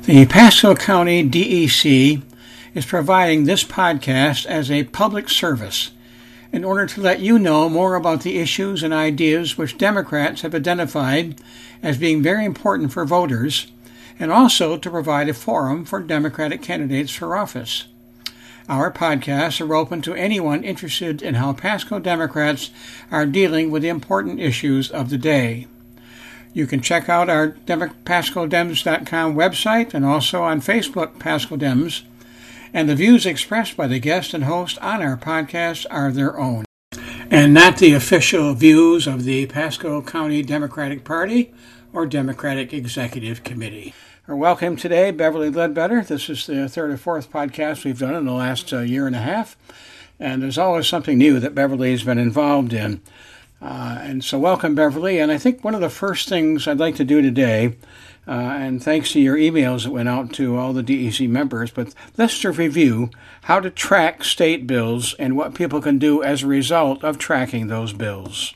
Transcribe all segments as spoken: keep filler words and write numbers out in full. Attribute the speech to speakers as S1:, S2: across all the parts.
S1: The Pasco County D E C is providing this podcast as a public service in order to let you know more about the issues and ideas which Democrats have identified as being very important for voters, and also to provide a forum for Democratic candidates for office. Our podcasts are open to anyone interested in how Pasco Democrats are dealing with the important issues of the day. You can check out our Pasco Dems dot com website and also on Facebook, Pasco Dems. And the views expressed by the guest and host on our podcast are their own, and not the official views of the Pasco County Democratic Party or Democratic Executive Committee. Welcome today, Beverly Ledbetter. This is the third or fourth podcast we've done in the last uh, year and a half, and there's always something new that Beverly has been involved in. Uh, and so welcome, Beverly. And I think one of the first things I'd like to do today, uh, and thanks to your emails that went out to all the D E C members, but let's to review how to track state bills and what people can do as a result of tracking those bills.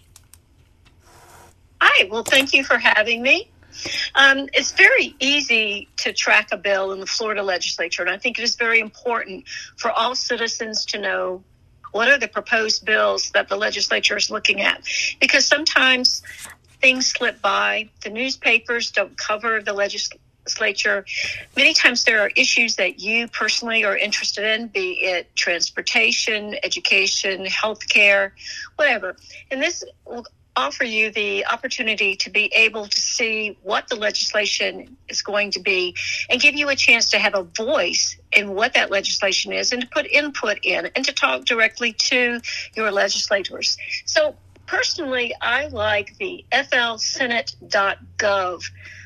S2: Hi, well, thank you for having me. Um, it's very easy to track a bill in the Florida legislature, and I think it is very important for all citizens to know what are the proposed bills that the legislature is looking at, because sometimes things slip by. The newspapers don't cover the legislature. Many times there are issues that you personally are interested in, be it transportation, education, healthcare, whatever. And this will offer you the opportunity to be able to see what the legislation is going to be and give you a chance to have a voice in what that legislation is and to put input in and to talk directly to your legislators. So personally, I like the F L Senate dot gov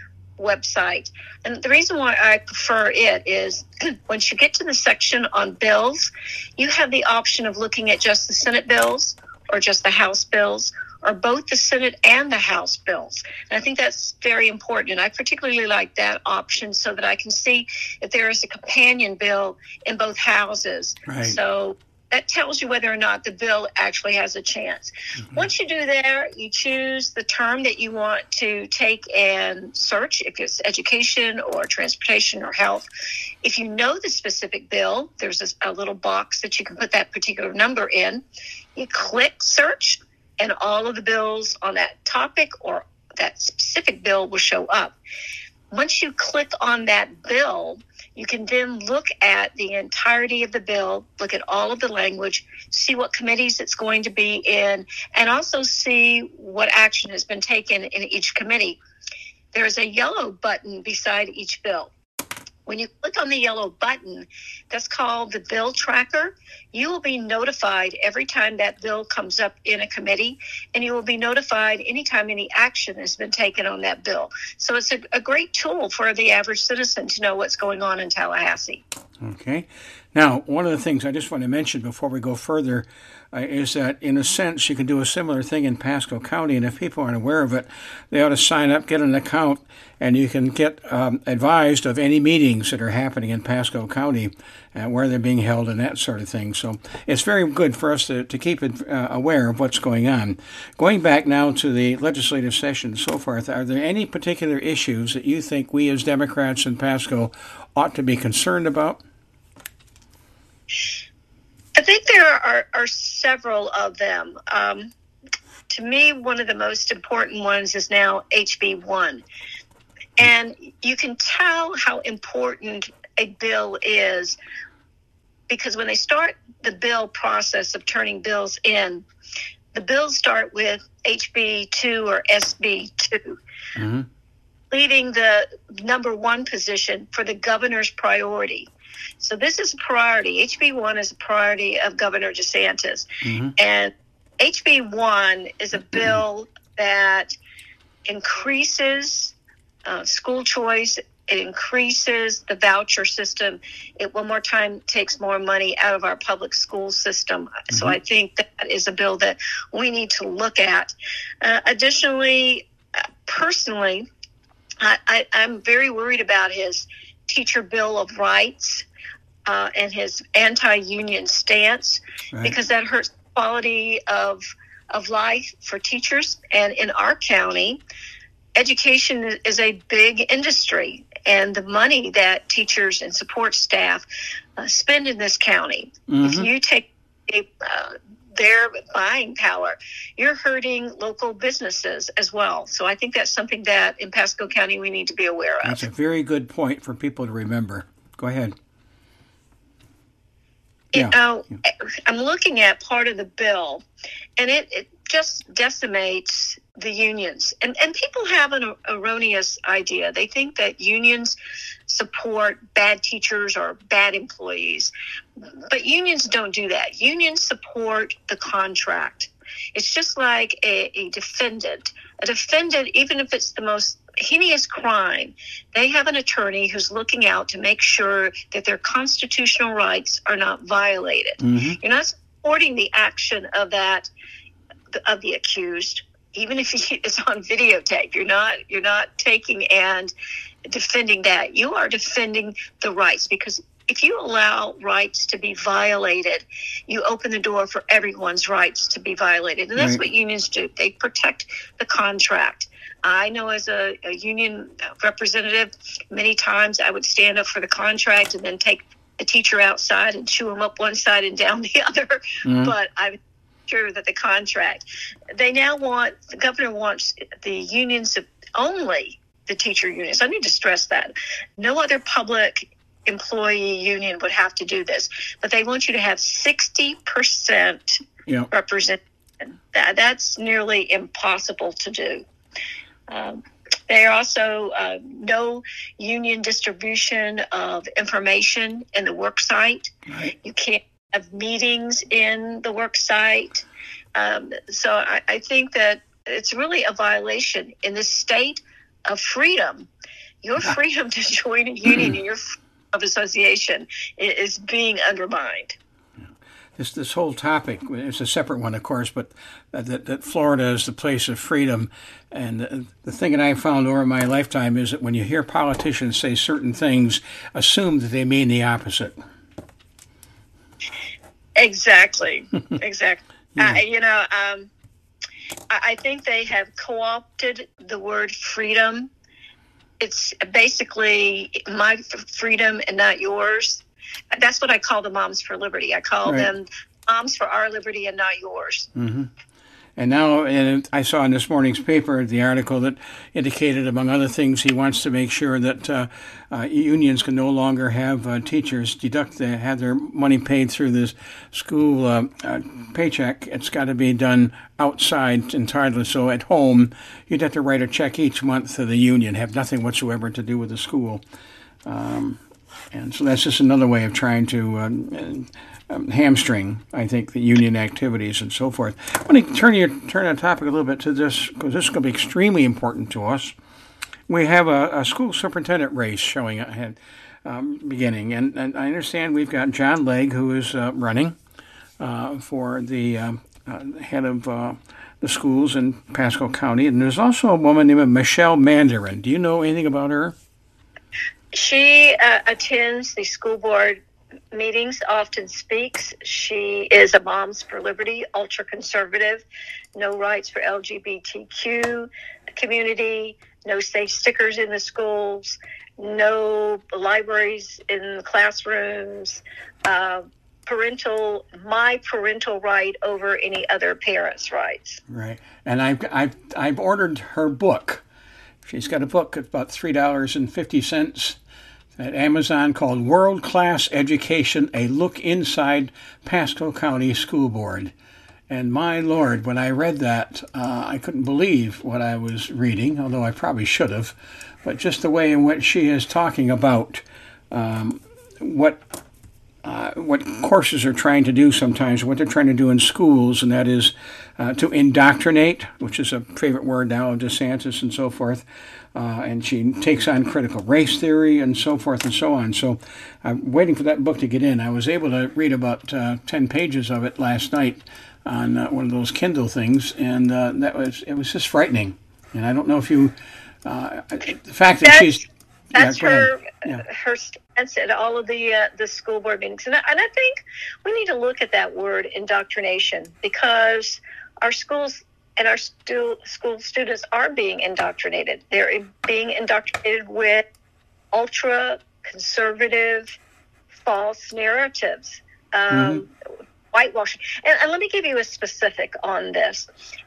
S2: website. And the reason why I prefer it is once you get to the section on bills, you have the option of looking at just the Senate bills or just the House bills, or both the Senate and the House bills. And I think that's very important. And I particularly like that option so that I can see if there is a companion bill in both houses.
S1: Right.
S2: So that tells you whether or not the bill actually has a chance. Mm-hmm. Once you do that, you choose the term that you want to take and search, if it's education or transportation or health. If you know the specific bill, there's a, a little box that you can put that particular number in. You click search, and all of the bills on that topic or that specific bill will show up. Once you click on that bill, you can then look at the entirety of the bill, look at all of the language, see what committees it's going to be in, and also see what action has been taken in each committee. There is a yellow button beside each bill. When you click on the yellow button, that's called the bill tracker. You will be notified every time that bill comes up in a committee, and you will be notified anytime any action has been taken on that bill. So it's a, a great tool for the average citizen to know what's going on in Tallahassee.
S1: Okay. Now, one of the things I just want to mention before we go further uh, is that, in a sense, you can do a similar thing in Pasco County, and if people aren't aware of it, they ought to sign up, get an account, and you can get um, advised of any meetings that are happening in Pasco County, uh, where they're being held and that sort of thing. So it's very good for us to, to keep it, uh, aware of what's going on. Going back now to the legislative session and so forth, are there any particular issues that you think we as Democrats in Pasco ought to be concerned about?
S2: I think there are, are several of them. Um, to me, one of the most important ones is now H B one. And you can tell how important a bill is because when they start the bill process of turning bills in, the bills start with H B two or S B two, mm-hmm. leaving the number one position for the governor's priority. So this is a priority. H B one is a priority of Governor DeSantis. Mm-hmm. And H B one is a bill that increases uh, school choice. It increases the voucher system. It one more time takes more money out of our public school system. Mm-hmm. So I think that is a bill that we need to look at. Uh, additionally, personally, I, I, I'm very worried about his Teacher Bill of Rights uh, and his anti-union stance, right, because that hurts quality of of life for teachers. And in our county, education is a big industry, and the money that teachers and support staff uh, spend in this county, mm-hmm. if you take a, uh, their buying power, you're hurting local businesses as well. So I think that's something that in Pasco County we need to be aware of.
S1: That's a very good point for people to remember. Go ahead.
S2: You know, yeah. I'm looking at part of the bill, and it, it just decimates the unions. And, and people have an erroneous idea. They think that unions support bad teachers or bad employees. But unions don't do that. Unions support the contract. It's just like a, a defendant. A defendant, even if it's the most heinous crime, they have an attorney who's looking out to make sure that their constitutional rights are not violated. Mm-hmm. You're not supporting the action of that of the accused, even if it's on videotape. You're not you're not taking and defending that. You are defending the rights, because if you allow rights to be violated, you open the door for everyone's rights to be violated. And that's right. What unions do. They protect the contract. I know as a, a union representative, many times I would stand up for the contract and then take the teacher outside and chew them up one side and down the other. Mm-hmm. But I'm sure that the contract, they now want, the governor wants the unions, only the teacher unions. I need to stress that. No other public employee union would have to do this, but they want you to have sixty percent yeah. representation. That, that's nearly impossible to do. Um, there are also uh, no union distribution of information in the work site. Right. You can't have meetings in the work site. Um, so I, I think that it's really a violation in the state of freedom. Your freedom to join a union and your freedom of association is being undermined.
S1: This this whole topic, it's a separate one, of course, but that, that Florida is the place of freedom. And the, the thing that I found over my lifetime is that when you hear politicians say certain things, assume that they mean the opposite.
S2: Exactly. Exactly. yeah. uh, you know, um, I, I think they have co-opted the word freedom. It's basically my freedom and not yours. That's what I call the Moms for Liberty. I call right. them Moms for Our Liberty and not yours.
S1: Mm-hmm. And now, and I saw in this morning's paper the article that indicated, among other things, he wants to make sure that uh, uh, unions can no longer have uh, teachers deduct, the, have their money paid through this school uh, uh, paycheck. It's got to be done outside entirely. So at home, you'd have to write a check each month to the union, have nothing whatsoever to do with the school. Um, and so that's just another way of trying to um, um, hamstring, I think, the union activities and so forth. I want to turn your turn our topic a little bit to this, because this is going to be extremely important to us. We have a, a school superintendent race showing ahead, um, beginning, and, and I understand we've got John Legg, who is uh, running uh, for the uh, uh, head of uh, the schools in Pasco County, and there's also a woman named Michelle Mandarin. Do you know anything about her?
S2: She uh, attends the school board meetings, often speaks. She is a Moms for Liberty, ultra-conservative, no rights for L G B T Q community, no safe stickers in the schools, no libraries in the classrooms, uh, parental, my parental right over any other parent's rights.
S1: Right. And I've, I've, I've ordered her book. She's got a book at about three dollars and fifty cents at Amazon called World Class Education, A Look Inside Pasco County School Board. And my Lord, when I read that, uh, I couldn't believe what I was reading, although I probably should have. But just the way in which she is talking about um, what uh, what courses are trying to do sometimes, what they're trying to do in schools, and that is uh, to indoctrinate, which is a favorite word now of DeSantis and so forth. Uh, and she takes on critical race theory and so forth and so on. So I'm waiting for that book to get in. I was able to read about uh, ten pages of it last night on uh, one of those Kindle things, and uh, that was it was just frightening. And I don't know if you, uh, the fact that
S2: that's,
S1: she's...
S2: That's
S1: yeah,
S2: her
S1: yeah.
S2: her stance at all of the uh, the school board meetings. And I, and I think we need to look at that word indoctrination, because our schools and our stu- school students are being indoctrinated. They're being indoctrinated with ultra conservative, false narratives, um, mm-hmm. whitewashing. And, and let me give you a specific on this.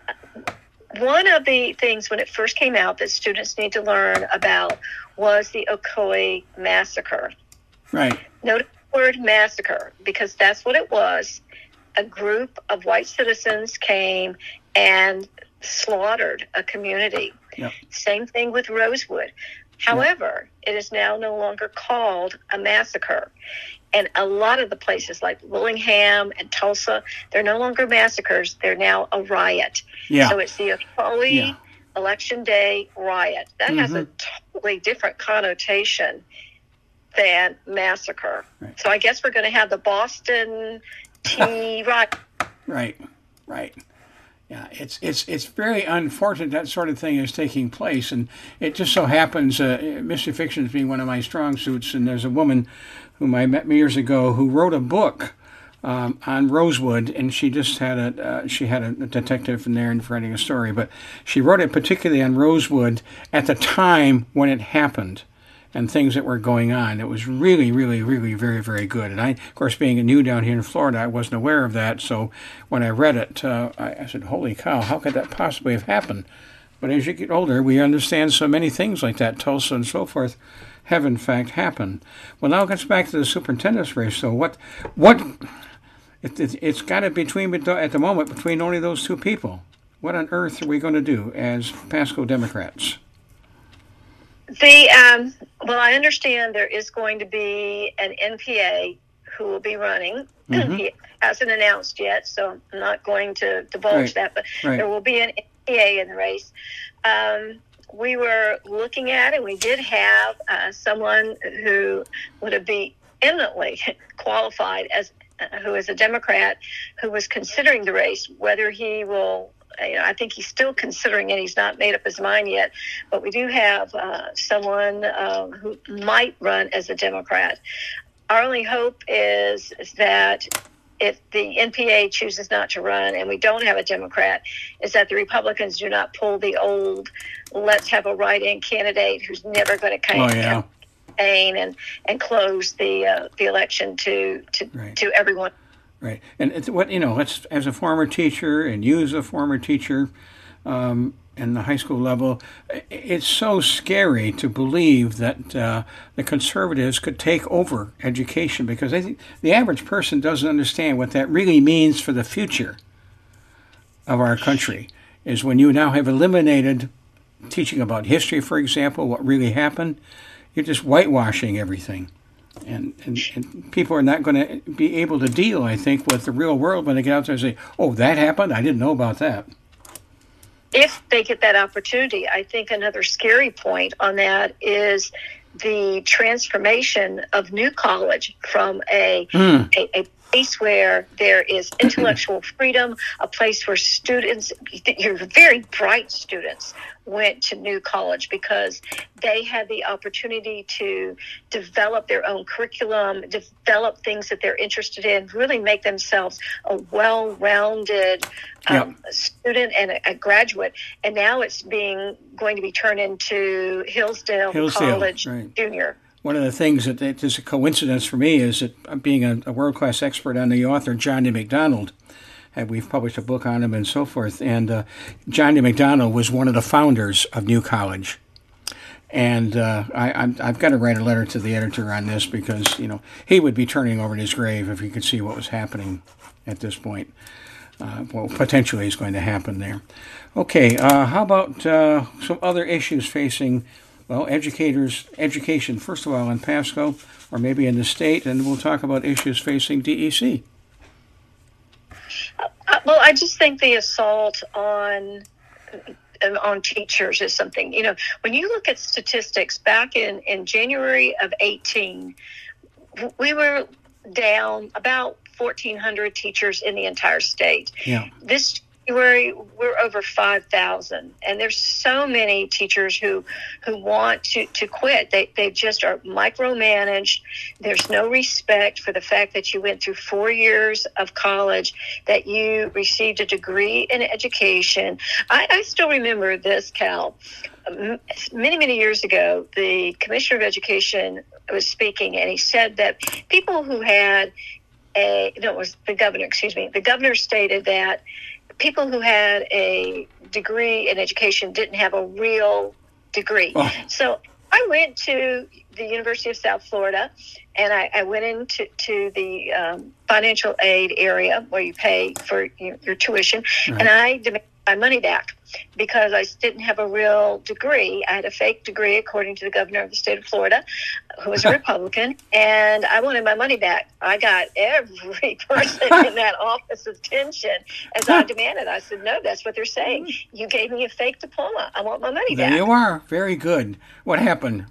S2: One of the things when it first came out that students need to learn about was the Ocoee massacre.
S1: Right.
S2: Note the word massacre, because that's what it was. A group of white citizens came and slaughtered a community.
S1: Yep.
S2: Same thing with Rosewood. However, yep. it is now no longer called a massacre. And a lot of the places like Willingham and Tulsa, they're no longer massacres. They're now a riot.
S1: Yeah.
S2: So it's the Ocoee
S1: yeah.
S2: Election Day riot. That mm-hmm. has a totally different connotation than massacre.
S1: Right.
S2: So I guess we're going to have the Boston Tea riot.
S1: Right, right. Yeah, it's it's it's very unfortunate that sort of thing is taking place, and it just so happens, uh, mystery fiction is being one of my strong suits, and there's a woman whom I met years ago who wrote a book um, on Rosewood, and she just had a uh, she had a detective in there and writing a story, but she wrote it particularly on Rosewood at the time when it happened and things that were going on. It was really, really, really very, very good. And I, of course, being new down here in Florida, I wasn't aware of that. So when I read it, uh, I, I said, holy cow, how could that possibly have happened? But as you get older, we understand so many things like that, Tulsa and so forth, have in fact happened. Well, now it gets back to the superintendent's race. So what, what, it, it, it's got to be between, at the moment, between only those two people. What on earth are we going to do as Pasco Democrats?
S2: The um, well, I understand there is going to be an N P A who will be running. Mm-hmm. He hasn't announced yet, so I'm not going to divulge right. that. But right. there will be an N P A in the race. Um, we were looking at, and we did have uh, someone who would be eminently qualified as uh, who is a Democrat who was considering the race. Whether he will. You know, I think he's still considering it. He's not made up his mind yet. But we do have uh, someone uh, who might run as a Democrat. Our only hope is, is that if the N P A chooses not to run and we don't have a Democrat, is that the Republicans do not pull the old, let's have a write-in candidate who's never going to come
S1: oh, yeah.
S2: campaign and, and close the uh, the election to to,
S1: right.
S2: to everyone.
S1: Right, and it's what you know. Let's, as a former teacher, and you as a former teacher, um, in the high school level, it's so scary to believe that uh, the conservatives could take over education, because I think the average person doesn't understand what that really means for the future of our country. Is when you now have eliminated teaching about history, for example, what really happened. You're just whitewashing everything. And, and, and people are not going to be able to deal, I think, with the real world when they get out there and say, oh, that happened? I didn't know about that.
S2: If they get that opportunity, I think another scary point on that is the transformation of New College from a, mm. a, a place where there is intellectual freedom, a place where students, your very bright students, went to New College because they had the opportunity to develop their own curriculum, develop things that they're interested in, really make themselves a well-rounded um, yep. student and a, a graduate. And now it's being going to be turned into Hillsdale,
S1: Hillsdale
S2: College
S1: right.
S2: Junior.
S1: One of the things that, that is a coincidence for me is that being a, a world-class expert on the author John D. MacDonald, and we've published a book on him and so forth. And uh, John D. MacDonald was one of the founders of New College. And uh, I, I'm, I've got to write a letter to the editor on this because, you know, he would be turning over in his grave if he could see what was happening at this point. Uh, well, potentially is going to happen there. Okay, uh, how about uh, some other issues facing, well, educators, education, first of all, in Pasco, or maybe in the state, and we'll talk about issues facing D E C.
S2: Uh, well, I just think the assault on on teachers is something, you know, when you look at statistics back in, in January of eighteen, we were down about fourteen hundred teachers in the entire state.
S1: Yeah.
S2: This January, we're over five thousand, and there's so many teachers who who want to, to quit. They they just are micromanaged. There's no respect for the fact that you went through four years of college, that you received a degree in education. I, I still remember this, Cal. Many, many years ago, the Commissioner of Education was speaking, and he said that people who had a, no, it was the governor, excuse me, the governor stated that people who had a degree in education didn't have a real degree. Oh. So I went to the University of South Florida, and I, I went into to the um, financial aid area where you pay for your, your tuition, right. And I demanded my money back because I didn't have a real degree. I had a fake degree, according to the governor of the state of Florida, who was a Republican, and I wanted my money back. I got every person in that office's attention as I demanded. I said, no, that's what they're saying. You gave me a fake diploma. I want my money
S1: there
S2: back.
S1: There you are. Very good. What happened?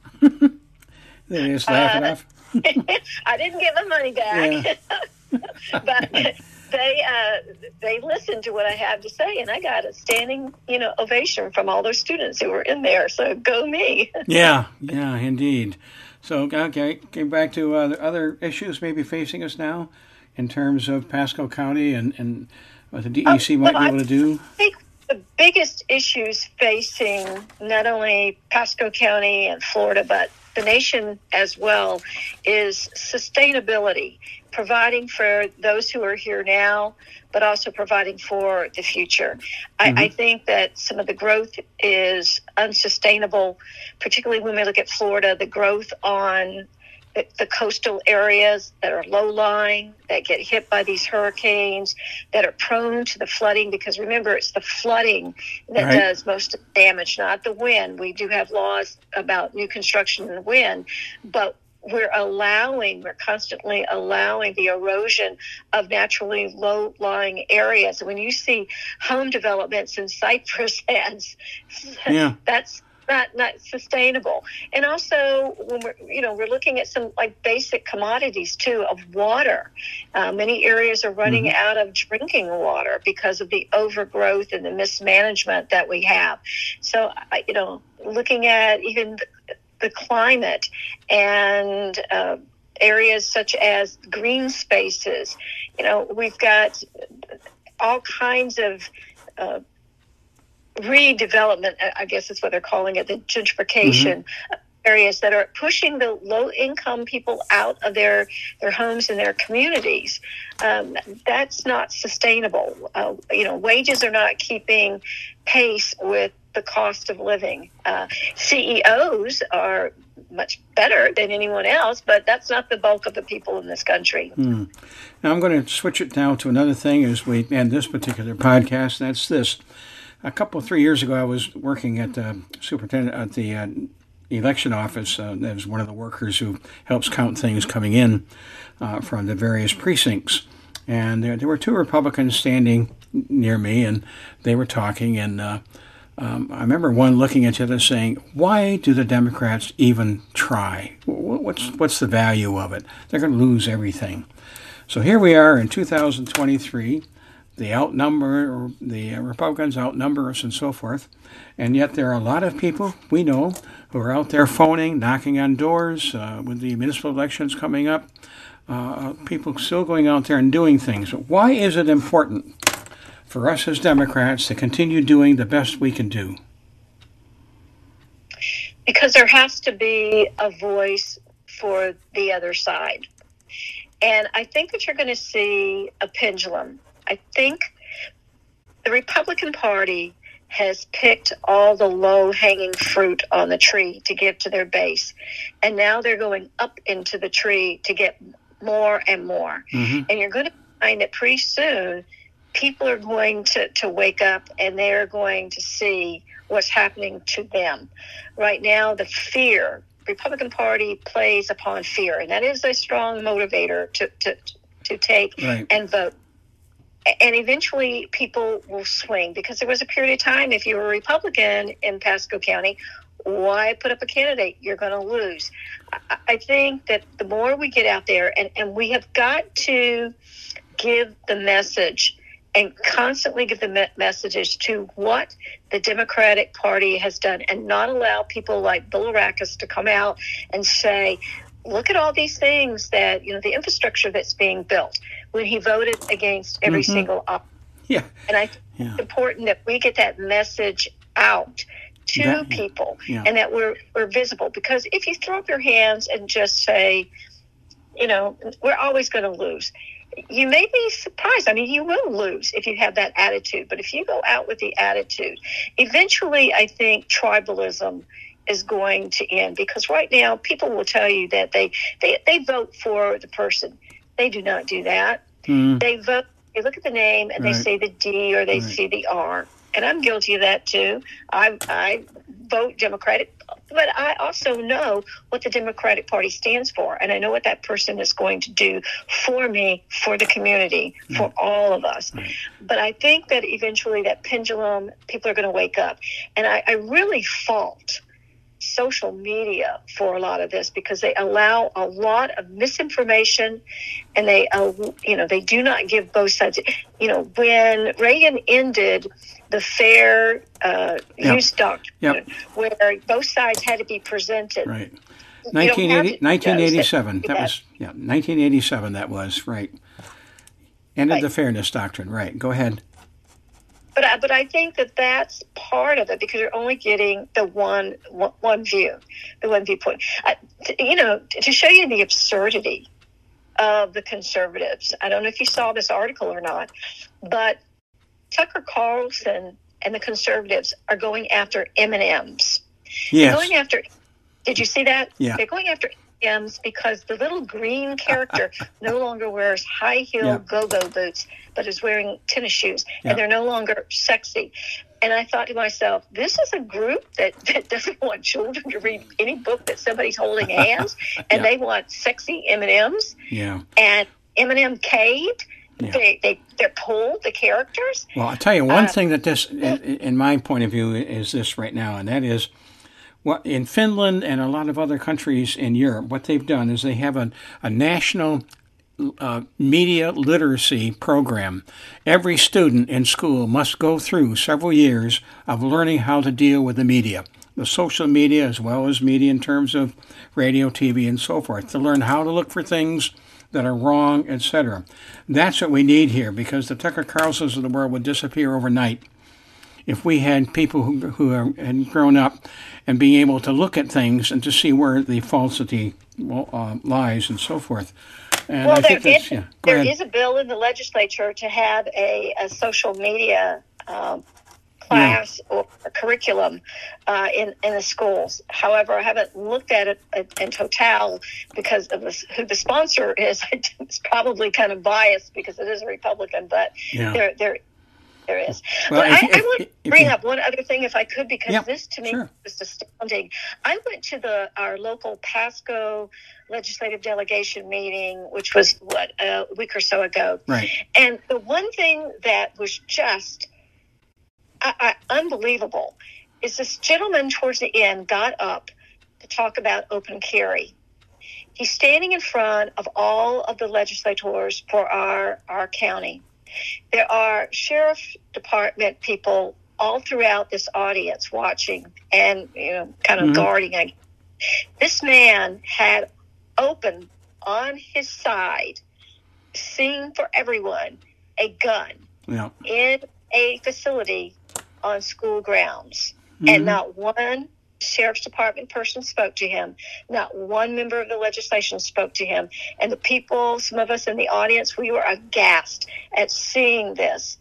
S1: They just laugh it
S2: uh,
S1: off.
S2: I didn't get my money back. Yeah. But they uh, they listened to what I had to say, and I got a standing, you know, ovation from all those students who were in there. So go me.
S1: yeah, yeah, indeed. So okay, getting back to uh, other issues maybe facing us now in terms of Pasco County and, and what the D E C uh, might well, be able I to do.
S2: I think the biggest issues facing not only Pasco County and Florida, but the nation as well, is sustainability, providing for those who are here now, but also providing for the future. Mm-hmm. I, I think that some of the growth is unsustainable, particularly when we look at Florida, the growth on the, the coastal areas that are low-lying, that get hit by these hurricanes, that are prone to the flooding, because remember, it's the flooding that right. does most of the damage, not the wind. We do have laws about new construction and wind, but we're allowing, we're constantly allowing the erosion of naturally low-lying areas. When you see home developments in Cypress lands, yeah. that's not not sustainable. And also, when we're, you know, we're looking at some like basic commodities too of water. Uh, many areas are running mm-hmm. out of drinking water because of the overgrowth and the mismanagement that we have. So, you know, looking at even the, the climate and uh, areas such as green spaces, you know, we've got all kinds of uh, redevelopment, I guess is what they're calling it, the gentrification mm-hmm. areas that are pushing the low-income people out of their, their homes and their communities. Um, that's not sustainable. Uh, you know, wages are not keeping pace with the cost of living. Uh, C E Os are much better than anyone else, but that's not the bulk of the people in this country.
S1: Hmm. Now I'm going to switch it now to another thing as we end this particular podcast. That's this. A couple, three years ago, I was working at the superintendent at the uh, election office. Uh, I was one of the workers who helps count things coming in uh, from the various precincts. And there, there were two Republicans standing near me, and they were talking. And uh, um, I remember one looking at the other saying, "Why do the Democrats even try? What's what's the value of it? They're going to lose everything." So here we are in two thousand twenty-three. The outnumber, the Republicans outnumber us and so forth. And yet there are a lot of people we know who are out there phoning, knocking on doors uh, with the municipal elections coming up. Uh, people still going out there and doing things. But why is it important for us as Democrats to continue doing the best we can do?
S2: Because there has to be a voice for the other side. And I think that you're going to see a pendulum. I think the Republican Party has picked all the low-hanging fruit on the tree to give to their base. And now they're going up into the tree to get more and more. Mm-hmm. And you're going to find that pretty soon people are going to, to wake up and they're going to see what's happening to them. Right now, the fear, Republican Party plays upon fear, and that is a strong motivator to, to, to take right. and vote. And eventually people will swing, because there was a period of time, if you were a Republican in Pasco County, why put up a candidate? You're going to lose. I think that the more we get out there, and, and we have got to give the message and constantly give the me- messages to what the Democratic Party has done, and not allow people like Bilirakis to come out and say, look at all these things that, you know, the infrastructure that's being built, when he voted against every mm-hmm. single option.
S1: Yeah.
S2: And I think yeah. it's important that we get that message out to that, people yeah. and that we're, we're visible. Because if you throw up your hands and just say, you know, we're always going to lose, you may be surprised. I mean, you will lose if you have that attitude. But if you go out with the attitude, eventually I think tribalism is going to end. Because right now, people will tell you that they, they, they vote for the person. They do not do that. Mm. They vote, they look at the name and right. they say the D or they right. see the R. And I'm guilty of that too. I, I vote Democratic, but I also know what the Democratic Party stands for. And I know what that person is going to do for me, for the community, for right. all of us. Right. But I think that eventually that pendulum, people are going to wake up. And I, I really fault social media for a lot of this, because they allow a lot of misinformation, and they, uh, you know, they do not give both sides. You know, when Reagan ended the fair uh, yep. use doctrine, yep. where both sides had to be presented.
S1: Right. nineteen eighty, nineteen eighty-seven. That, that was yeah, nineteen eighty-seven. That was right. Ended right. the fairness doctrine. Right. Go ahead.
S2: But I, but I think that that's part of it, because you're only getting the one one view, the one viewpoint. I, you know, to show you the absurdity of the conservatives. I don't know if you saw this article or not, but Tucker Carlson and the conservatives are going after M and M's.
S1: Yes.
S2: They're going after. Did you see that?
S1: Yeah.
S2: They're going after M and M's because the little green character no longer wears high heel yeah. go-go boots, but is wearing tennis shoes, yeah. and they're no longer sexy. And I thought to myself, this is a group that, that doesn't want children to read any book that somebody's holding hands, and yeah. they want sexy M and M's.
S1: Yeah.
S2: And M and M caved. Yeah. They, they, they're pulled, the characters.
S1: Well, I'll tell you one uh, thing that this, in, in my point of view, is this right now, and that is, what in Finland and a lot of other countries in Europe, what they've done is they have a, a national uh, media literacy program. Every student in school must go through several years of learning how to deal with the media, the social media as well as media in terms of radio, T V, and so forth, to learn how to look for things that are wrong, et cetera. That's what we need here, because the Tucker Carlsons of the world would disappear overnight if we had people who who are, had grown up and being able to look at things and to see where the falsity uh, lies and so forth. And
S2: well,
S1: I think
S2: there,
S1: that's,
S2: is,
S1: yeah,
S2: there
S1: ahead.
S2: is a bill in the legislature to have a, a social media um, class yeah. or a curriculum uh, in, in the schools. However, I haven't looked at it in total because of this, who the sponsor is. It's probably kind of biased because it is a Republican, but
S1: yeah.
S2: there there there is.
S1: Well,
S2: but
S1: if,
S2: I,
S1: if,
S2: I want
S1: if,
S2: to bring
S1: if,
S2: up one other thing, if I could, because
S1: yeah,
S2: this to me
S1: sure.
S2: was astounding. I went to the our local Pasco legislative delegation meeting, which was what a week or so ago.
S1: Right.
S2: And the one thing that was just I, I, unbelievable is this gentleman towards the end got up to talk about open carry. He's standing in front of all of the legislators for our, our county. There are sheriff department people all throughout this audience watching and, you know, kind of mm-hmm. guarding. This man had open on his side, seeing for everyone, a gun
S1: yeah.
S2: in a facility on school grounds. Mm-hmm. And not one sheriff's department person spoke to him. Not one member of the legislation spoke to him. And the people, some of us in the audience, we were aghast at seeing this.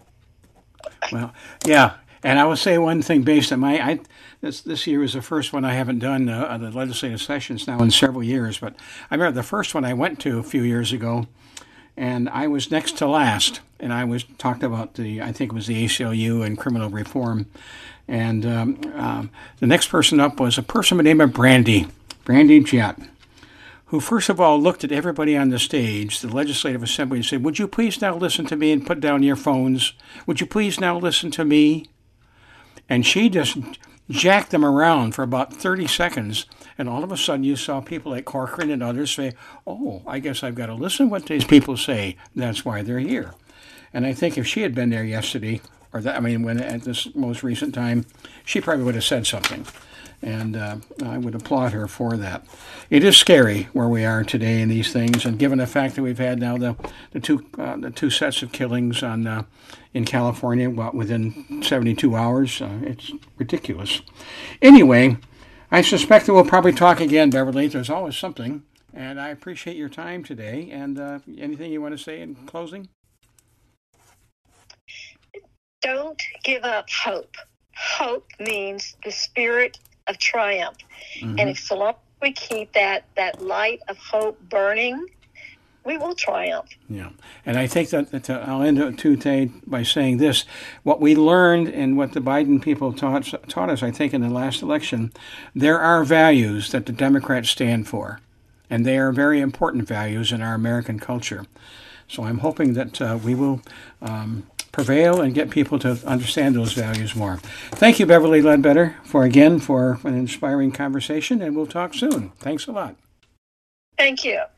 S1: Well, yeah. And I will say one thing based on my, I, this this year was the first one I haven't done uh, the legislative sessions now in several years. But I remember the first one I went to a few years ago, and I was next to last. And I was talked about the, I think it was the A C L U and criminal reform. And um, um, the next person up was a person by the name of Brandy, Brandy Jett, who first of all looked at everybody on the stage, the Legislative Assembly, and said, would you please now listen to me and put down your phones? Would you please now listen to me? And she just jacked them around for about thirty seconds. And all of a sudden you saw people like Corcoran and others say, oh, I guess I've got to listen to what these people say. That's why they're here. And I think if she had been there yesterday, or that, I mean, when at this most recent time, she probably would have said something. And uh, I would applaud her for that. It is scary where we are today in these things, and given the fact that we've had now the the two uh, the two sets of killings on uh, in California, well, within seventy-two hours, uh, it's ridiculous. Anyway, I suspect that we'll probably talk again, Beverly. There's always something, and I appreciate your time today. And uh, anything you want to say in closing?
S2: Don't give up hope. Hope means the spirit of triumph. Mm-hmm. And if so long as we keep that, that light of hope burning, we will triumph.
S1: Yeah. And I think that, that uh, I'll end it today by saying this. What we learned and what the Biden people taught, taught us, I think, in the last election, there are values that the Democrats stand for. And they are very important values in our American culture. So I'm hoping that uh, we will um, prevail and get people to understand those values more. Thank you, Beverly Ledbetter, for again for an inspiring conversation, and we'll talk soon. Thanks a lot.
S2: Thank you.